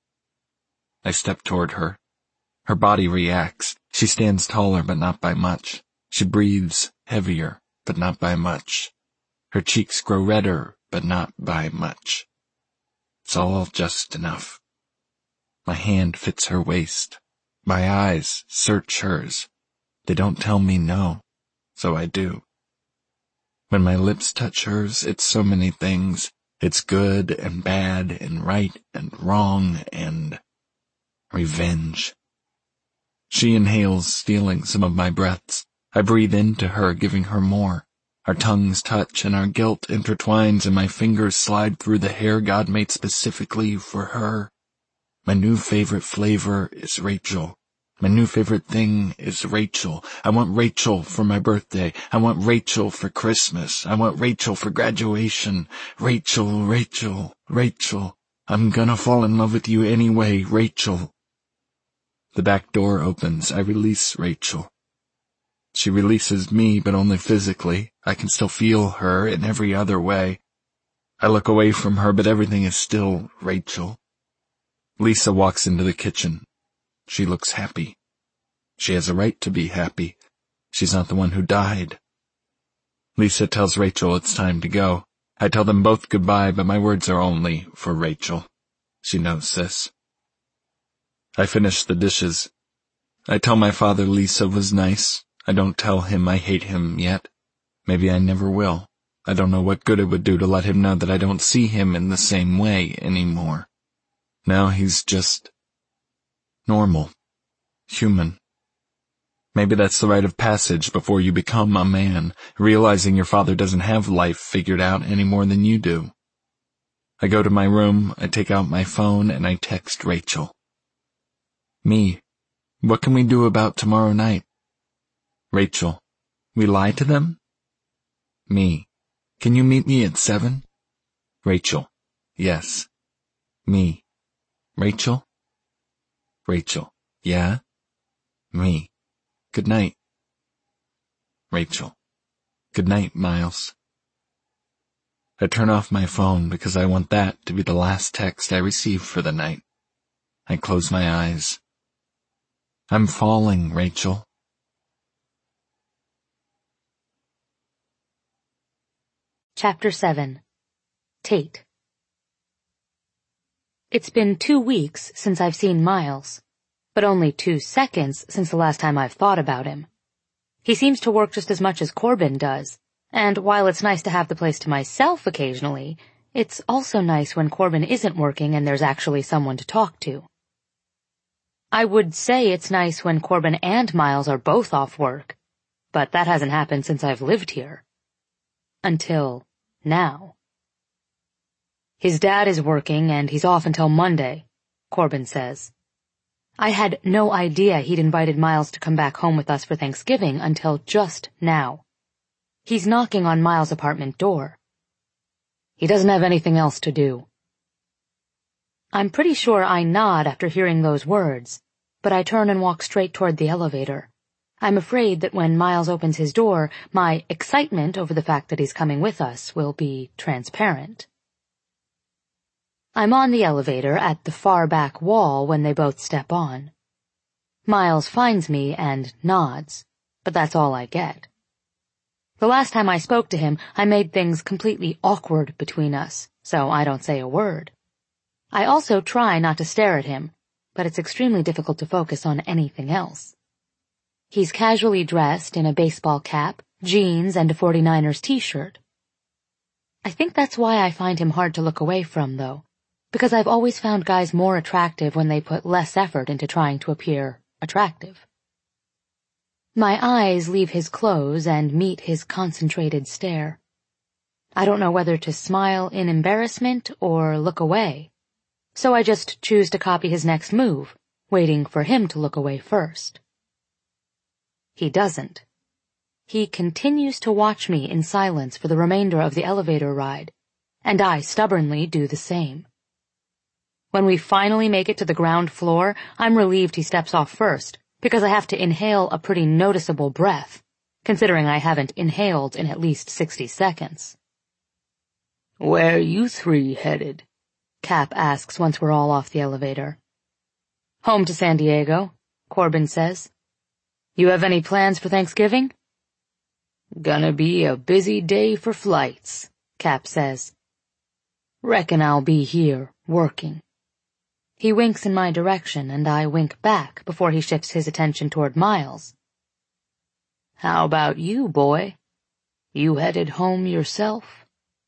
I step toward her. Her body reacts. She stands taller, but not by much. She breathes heavier, but not by much. Her cheeks grow redder, but not by much. It's all just enough. My hand fits her waist. My eyes search hers. They don't tell me no, so I do. When my lips touch hers, it's so many things. It's good and bad and right and wrong and revenge. She inhales, stealing some of my breaths. I breathe into her, giving her more. Our tongues touch and our guilt intertwines and my fingers slide through the hair God made specifically for her. My new favorite flavor is Rachel. My new favorite thing is Rachel. I want Rachel for my birthday. I want Rachel for Christmas. I want Rachel for graduation. Rachel, Rachel, Rachel. I'm gonna fall in love with you anyway, Rachel. The back door opens. I release Rachel. She releases me, but only physically. I can still feel her in every other way. I look away from her, but everything is still Rachel. Lisa walks into the kitchen. She looks happy. She has a right to be happy. She's not the one who died. Lisa tells Rachel it's time to go. I tell them both goodbye, but my words are only for Rachel. She knows this. I finish the dishes. I tell my father Lisa was nice. I don't tell him I hate him yet. Maybe I never will. I don't know what good it would do to let him know that I don't see him in the same way anymore. Now he's just normal, human. Maybe that's the rite of passage before you become a man, realizing your father doesn't have life figured out any more than you do. I go to my room, I take out my phone, and I text Rachel. Me, what can we do about tomorrow night? Rachel, we lie to them? Me, can you meet me at 7? Rachel, yes. Me, Rachel? Rachel, yeah? Me, good night. Rachel, good night, Miles. I turn off my phone because I want that to be the last text I receive for the night. I close my eyes. I'm falling, Rachel. Chapter 7. Tate. It's been 2 weeks since I've seen Miles, but only 2 seconds since the last time I've thought about him. He seems to work just as much as Corbin does, and while it's nice to have the place to myself occasionally, it's also nice when Corbin isn't working and there's actually someone to talk to. I would say it's nice when Corbin and Miles are both off work, but that hasn't happened since I've lived here. Until now. His dad is working and he's off until Monday, Corbin says. I had no idea he'd invited Miles to come back home with us for Thanksgiving until just now. He's knocking on Miles' apartment door. He doesn't have anything else to do. I'm pretty sure I nod after hearing those words, but I turn and walk straight toward the elevator. I'm afraid that when Miles opens his door, my excitement over the fact that he's coming with us will be transparent. I'm on the elevator at the far back wall when they both step on. Miles finds me and nods, but that's all I get. The last time I spoke to him, I made things completely awkward between us, so I don't say a word. I also try not to stare at him, but it's extremely difficult to focus on anything else. He's casually dressed in a baseball cap, jeans, and a 49ers t-shirt. I think that's why I find him hard to look away from, though, because I've always found guys more attractive when they put less effort into trying to appear attractive. My eyes leave his clothes and meet his concentrated stare. I don't know whether to smile in embarrassment or look away, so I just choose to copy his next move, waiting for him to look away first. He doesn't. He continues to watch me in silence for the remainder of the elevator ride, and I stubbornly do the same. When we finally make it to the ground floor, I'm relieved he steps off first, because I have to inhale a pretty noticeable breath, considering I haven't inhaled in at least 60 seconds. "Where you 3 headed?" Cap asks once we're all off the elevator. "Home to San Diego," Corbin says. "You have any plans for Thanksgiving?" "Gonna be a busy day for flights," Cap says. "Reckon I'll be here, working." He winks in my direction, and I wink back before he shifts his attention toward Miles. "How about you, boy? You headed home yourself?"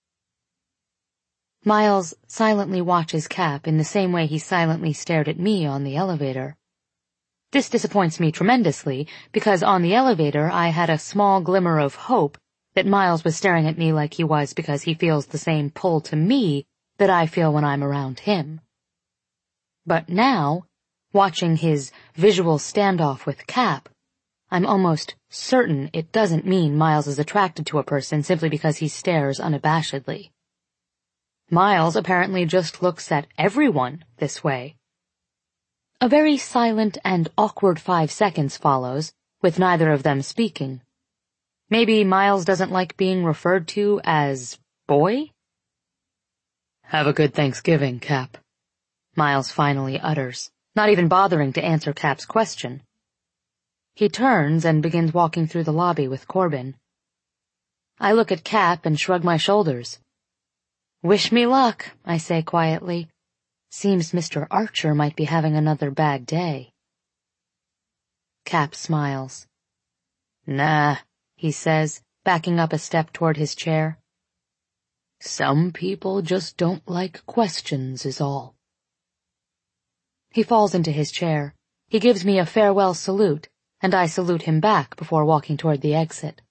Miles silently watches Cap in the same way he silently stared at me on the elevator. This disappoints me tremendously, because on the elevator I had a small glimmer of hope that Miles was staring at me like he was because he feels the same pull to me that I feel when I'm around him. But now, watching his visual standoff with Cap, I'm almost certain it doesn't mean Miles is attracted to a person simply because he stares unabashedly. Miles apparently just looks at everyone this way. A very silent and awkward 5 seconds follows, with neither of them speaking. Maybe Miles doesn't like being referred to as boy? "Have a good Thanksgiving, Cap," Miles finally utters, not even bothering to answer Cap's question. He turns and begins walking through the lobby with Corbin. I look at Cap and shrug my shoulders. "Wish me luck," I say quietly. "Seems Mr. Archer might be having another bad day." Cap smiles. "Nah," he says, backing up a step toward his chair. "Some people just don't like questions is all." He falls into his chair. He gives me a farewell salute, and I salute him back before walking toward the exit.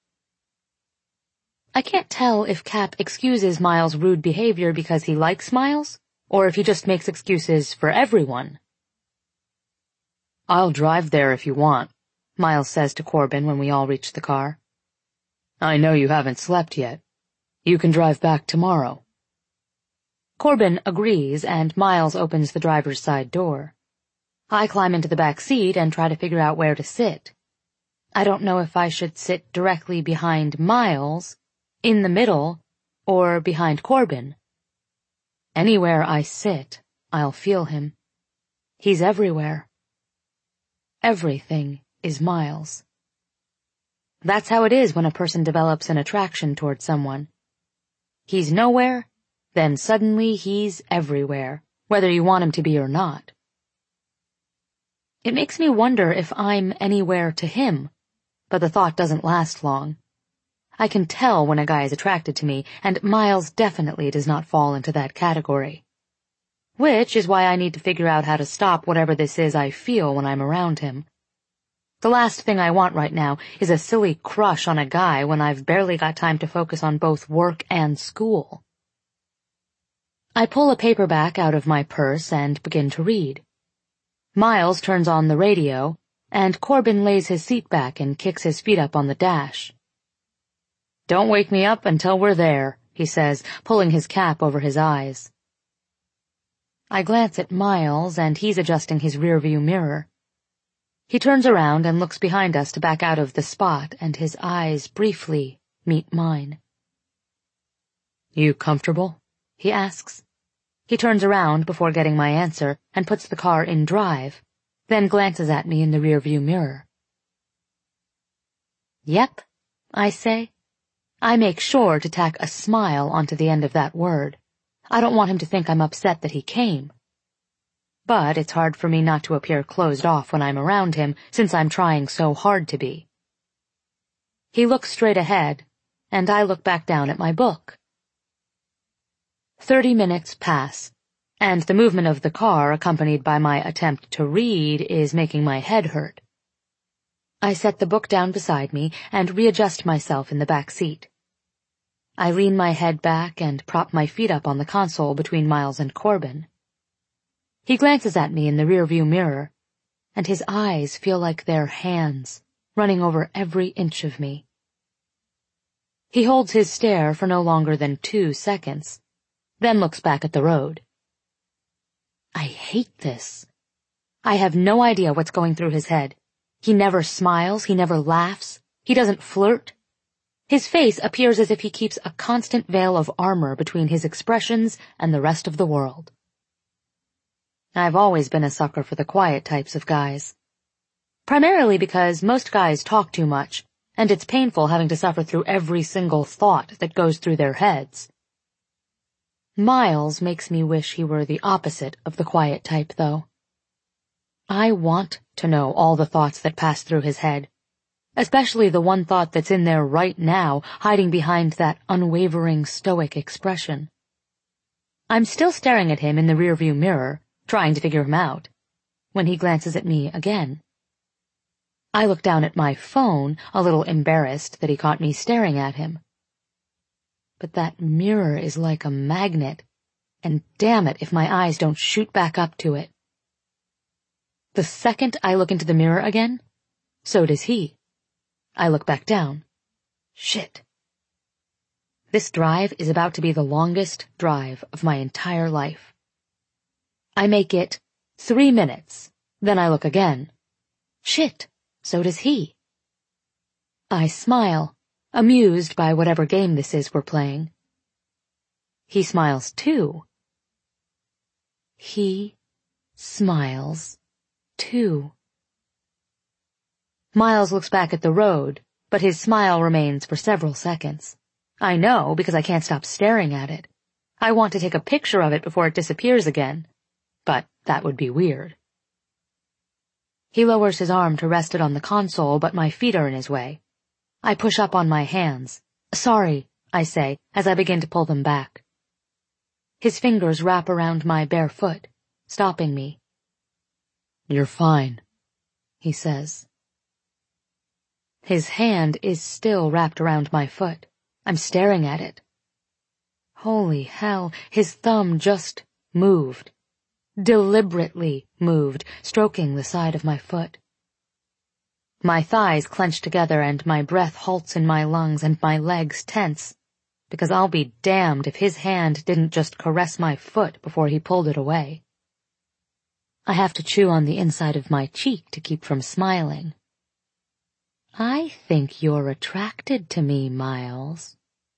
I can't tell if Cap excuses Miles' rude behavior because he likes Miles, or if he just makes excuses for everyone. "I'll drive there if you want," Miles says to Corbin when we all reach the car. "I know you haven't slept yet. You can drive back tomorrow." Corbin agrees, and Miles opens the driver's side door. I climb into the back seat and try to figure out where to sit. I don't know if I should sit directly behind Miles, in the middle, or behind Corbin. Anywhere I sit, I'll feel him. He's everywhere. Everything is Miles. That's how it is when a person develops an attraction toward someone. He's nowhere, then suddenly he's everywhere, whether you want him to be or not. It makes me wonder if I'm anywhere to him, but the thought doesn't last long. I can tell when a guy is attracted to me, and Miles definitely does not fall into that category. Which is why I need to figure out how to stop whatever this is I feel when I'm around him. The last thing I want right now is a silly crush on a guy when I've barely got time to focus on both work and school. I pull a paperback out of my purse and begin to read. Miles turns on the radio, and Corbin lays his seat back and kicks his feet up on the dash. "Don't wake me up until we're there," he says, pulling his cap over his eyes. I glance at Miles, and he's adjusting his rearview mirror. He turns around and looks behind us to back out of the spot, and his eyes briefly meet mine. "You comfortable?" he asks. He turns around before getting my answer and puts the car in drive, then glances at me in the rearview mirror. "Yep," I say. I make sure to tack a smile onto the end of that word. I don't want him to think I'm upset that he came. But it's hard for me not to appear closed off when I'm around him, since I'm trying so hard to be. He looks straight ahead, and I look back down at my book. 30 minutes pass, and the movement of the car, accompanied by my attempt to read, is making my head hurt. I set the book down beside me and readjust myself in the back seat. I lean my head back and prop my feet up on the console between Miles and Corbin. He glances at me in the rearview mirror, and his eyes feel like they're hands, running over every inch of me. He holds his stare for no longer than 2 seconds, then looks back at the road. I hate this. I have no idea what's going through his head. He never smiles, he never laughs, he doesn't flirt. His face appears as if he keeps a constant veil of armor between his expressions and the rest of the world. I've always been a sucker for the quiet types of guys. Primarily because most guys talk too much, and it's painful having to suffer through every single thought that goes through their heads. Miles makes me wish he were the opposite of the quiet type, though. I want to know all the thoughts that pass through his head, especially the one thought that's in there right now, hiding behind that unwavering stoic expression. I'm still staring at him in the rearview mirror, trying to figure him out, when he glances at me again. I look down at my phone, a little embarrassed that he caught me staring at him. But that mirror is like a magnet, and damn it if my eyes don't shoot back up to it. The second I look into the mirror again, so does he. I look back down. Shit. This drive is about to be the longest drive of my entire life. I make it 3 minutes, then I look again. Shit, so does he. I smile, amused by whatever game this is we're playing. He smiles too. He smiles too. Miles looks back at the road, but his smile remains for several seconds. I know because I can't stop staring at it. I want to take a picture of it before it disappears again, but that would be weird. He lowers his arm to rest it on the console, but my feet are in his way. I push up on my hands. Sorry, I say, as I begin to pull them back. His fingers wrap around my bare foot, stopping me. You're fine, he says. His hand is still wrapped around my foot. I'm staring at it. Holy hell, his thumb just moved. Deliberately moved, stroking the side of my foot. My thighs clench together and my breath halts in my lungs and my legs tense, because I'll be damned if his hand didn't just caress my foot before he pulled it away. I have to chew on the inside of my cheek to keep from smiling. I think you're attracted to me, Miles.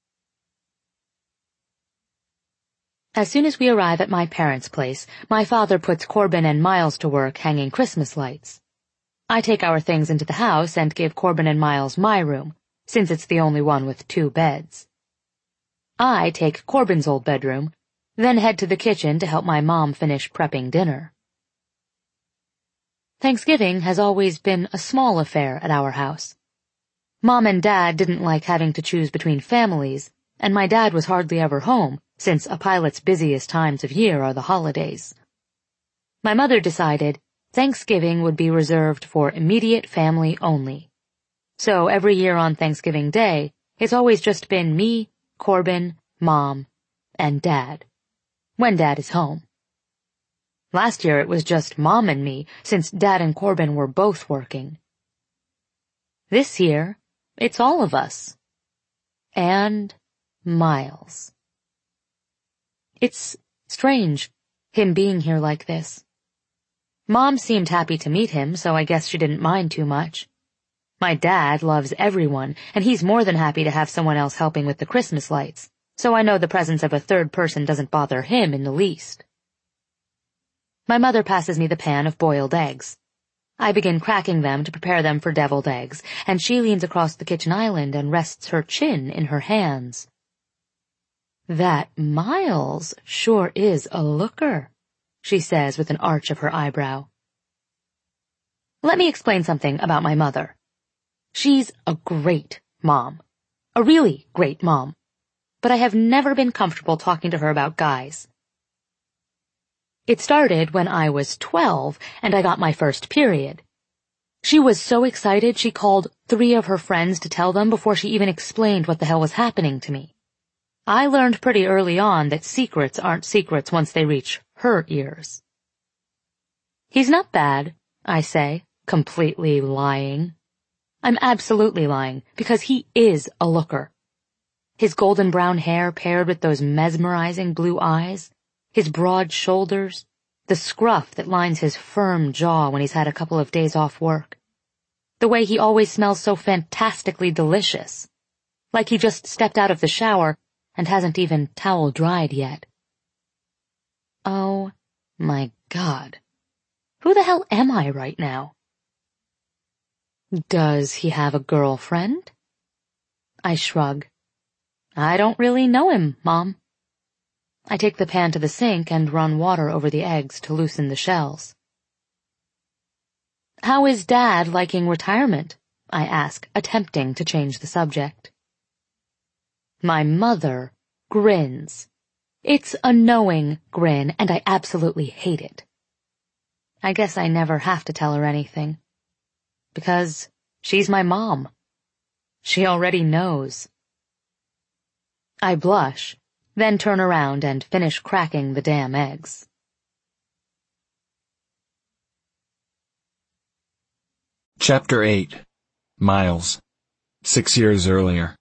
As soon as we arrive at my parents' place, my father puts Corbin and Miles to work hanging Christmas lights. I take our things into the house and give Corbin and Miles my room, since it's the only one with 2 beds. I take Corbin's old bedroom, then head to the kitchen to help my mom finish prepping dinner. Thanksgiving has always been a small affair at our house. Mom and Dad didn't like having to choose between families, and my dad was hardly ever home, since a pilot's busiest times of year are the holidays. My mother decided Thanksgiving would be reserved for immediate family only. So every year on Thanksgiving Day, it's always just been me, Corbin, Mom, and Dad, when Dad is home. Last year it was just Mom and me, since Dad and Corbin were both working. This year, it's all of us. And Miles. It's strange, him being here like this. Mom seemed happy to meet him, so I guess she didn't mind too much. My dad loves everyone, and he's more than happy to have someone else helping with the Christmas lights, so I know the presence of a third person doesn't bother him in the least. My mother passes me the pan of boiled eggs. I begin cracking them to prepare them for deviled eggs, and she leans across the kitchen island and rests her chin in her hands. That Miles sure is a looker, she says with an arch of her eyebrow. Let me explain something about my mother. She's a great mom. A really great mom. But I have never been comfortable talking to her about guys. It started when I was 12 and I got my first period. She was so excited she called 3 of her friends to tell them before she even explained what the hell was happening to me. I learned pretty early on that secrets aren't secrets once they reach her ears. He's not bad, I say, completely lying. I'm absolutely lying, because he is a looker. His golden brown hair paired with those mesmerizing blue eyes, his broad shoulders, the scruff that lines his firm jaw when he's had a couple of days off work, the way he always smells so fantastically delicious, like he just stepped out of the shower and hasn't even towel dried yet. Oh my God. Who the hell am I right now? Does he have a girlfriend? I shrug. I don't really know him, Mom. I take the pan to the sink and run water over the eggs to loosen the shells. How is Dad liking retirement? I ask, attempting to change the subject. My mother grins. It's a knowing grin, and I absolutely hate it. I guess I never have to tell her anything. Because she's my mom. She already knows. I blush, then turn around and finish cracking the damn eggs. Chapter 8. Miles. 6 years earlier.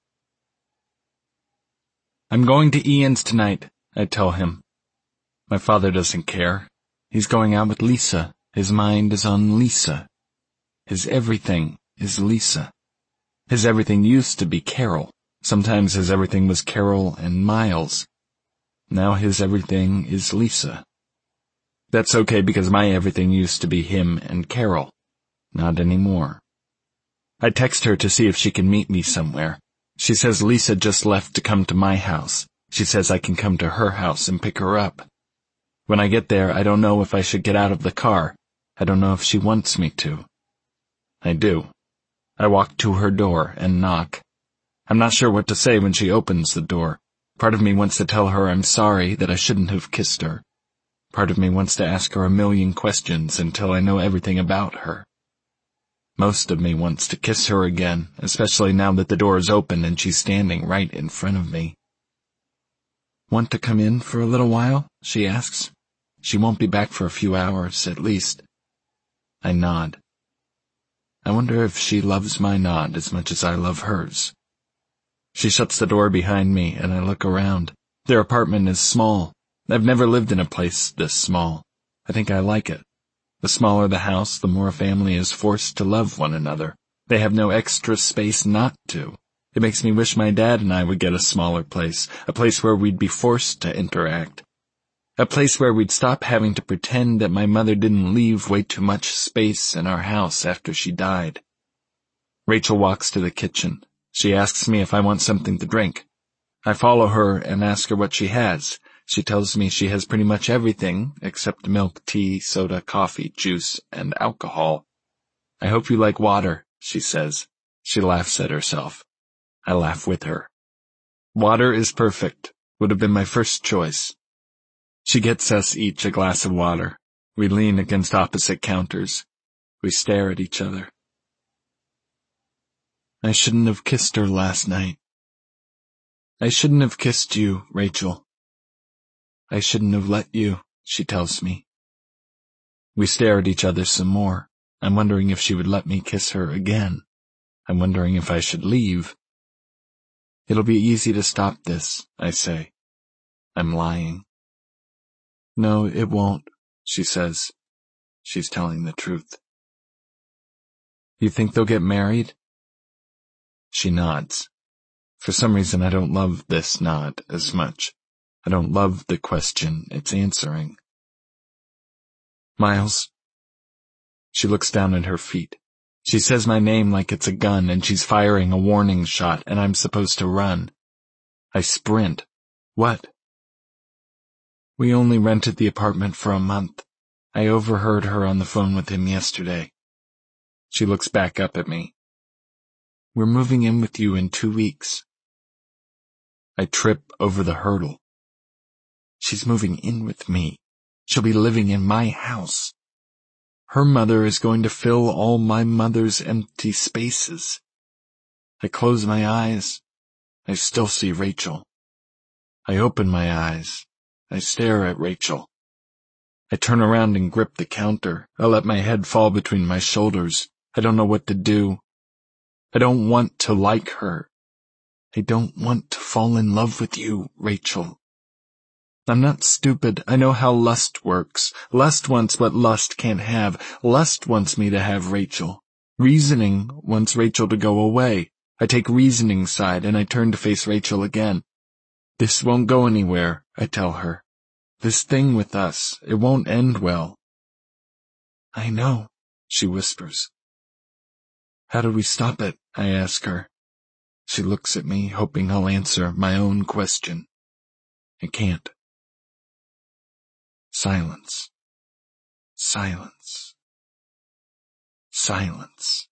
I'm going to Ian's tonight, I tell him. My father doesn't care. He's going out with Lisa. His mind is on Lisa. His everything is Lisa. His everything used to be Carol. Sometimes his everything was Carol and Miles. Now his everything is Lisa. That's okay because my everything used to be him and Carol. Not anymore. I text her to see if she can meet me somewhere. She says Lisa just left to come to my house. She says I can come to her house and pick her up. When I get there, I don't know if I should get out of the car. I don't know if she wants me to. I do. I walk to her door and knock. I'm not sure what to say when she opens the door. Part of me wants to tell her I'm sorry that I shouldn't have kissed her. Part of me wants to ask her a million questions until I know everything about her. Most of me wants to kiss her again, especially now that the door is open and she's standing right in front of me. "Want to come in for a little while?" she asks. "She won't be back for a few hours, at least." I nod. I wonder if she loves my nod as much as I love hers. She shuts the door behind me and I look around. Their apartment is small. I've never lived in a place this small. I think I like it. The smaller the house, the more a family is forced to love one another. They have no extra space not to. It makes me wish my dad and I would get a smaller place, a place where we'd be forced to interact. A place where we'd stop having to pretend that my mother didn't leave way too much space in our house after she died. Rachel walks to the kitchen. She asks me if I want something to drink. I follow her and ask her what she has. She tells me she has pretty much everything except milk, tea, soda, coffee, juice, and alcohol. "I hope you like water," she says. She laughs at herself. I laugh with her. Water is perfect. Would have been my first choice. She gets us each a glass of water. We lean against opposite counters. We stare at each other. "I shouldn't have kissed her last night." "I shouldn't have kissed you, Rachel." "I shouldn't have let you," she tells me. We stare at each other some more. I'm wondering if she would let me kiss her again. I'm wondering if I should leave. "It'll be easy to stop this," I say. I'm lying. "No, it won't," she says. She's telling the truth. "You think they'll get married?" She nods. For some reason I don't love this nod as much. I don't love the question it's answering. "Miles?" She looks down at her feet. She says my name like it's a gun and she's firing a warning shot and I'm supposed to run. I sprint. "What?" "We only rented the apartment for a month. I overheard her on the phone with him yesterday." She looks back up at me. "We're moving in with you in 2 weeks. I trip over the hurdle. She's moving in with me. She'll be living in my house. Her mother is going to fill all my mother's empty spaces. I close my eyes. I still see Rachel. I open my eyes. I stare at Rachel. I turn around and grip the counter. I let my head fall between my shoulders. I don't know what to do. I don't want to like her. I don't want to fall in love with you, Rachel. I'm not stupid. I know how lust works. Lust wants what lust can't have. Lust wants me to have Rachel. Reasoning wants Rachel to go away. I take reasoning's side and I turn to face Rachel again. "This won't go anywhere," I tell her. "This thing with us, it won't end well." "I know," she whispers. "How do we stop it?" I ask her. She looks at me, hoping I'll answer my own question. I can't. Silence. Silence. Silence.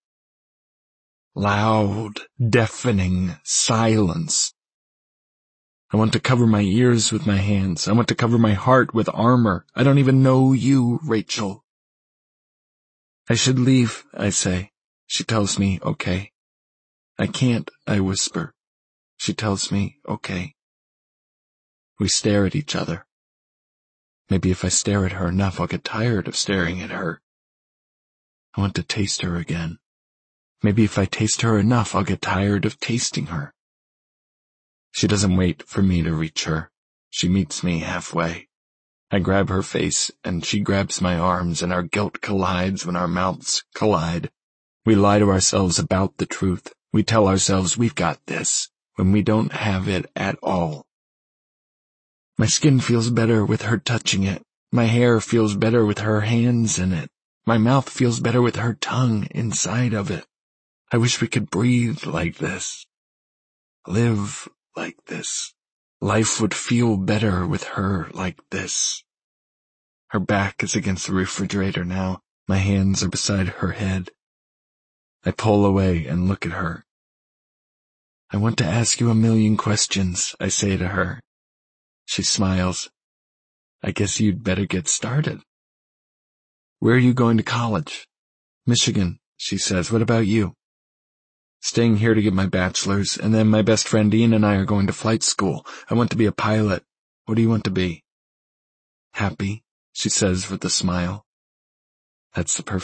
Loud, deafening silence. I want to cover my ears with my hands. I want to cover my heart with armor. I don't even know you, Rachel. "I should leave," I say. She tells me, okay. "I can't," I whisper. She tells me, okay. We stare at each other. Maybe if I stare at her enough, I'll get tired of staring at her. I want to taste her again. Maybe if I taste her enough, I'll get tired of tasting her. She doesn't wait for me to reach her. She meets me halfway. I grab her face, and she grabs my arms, and our guilt collides when our mouths collide. We lie to ourselves about the truth. We tell ourselves we've got this, when we don't have it at all. My skin feels better with her touching it. My hair feels better with her hands in it. My mouth feels better with her tongue inside of it. I wish we could breathe like this. Live like this. Life would feel better with her like this. Her back is against the refrigerator now. My hands are beside her head. I pull away and look at her. "I want to ask you a million questions," I say to her. She smiles. "I guess you'd better get started." "Where are you going to college?" "Michigan," she says. What about you? Staying here to get my bachelor's, and then my best friend Ian and I are going to flight school. I want to be a pilot. What do you want to be? Happy, she says with a smile. That's the perfect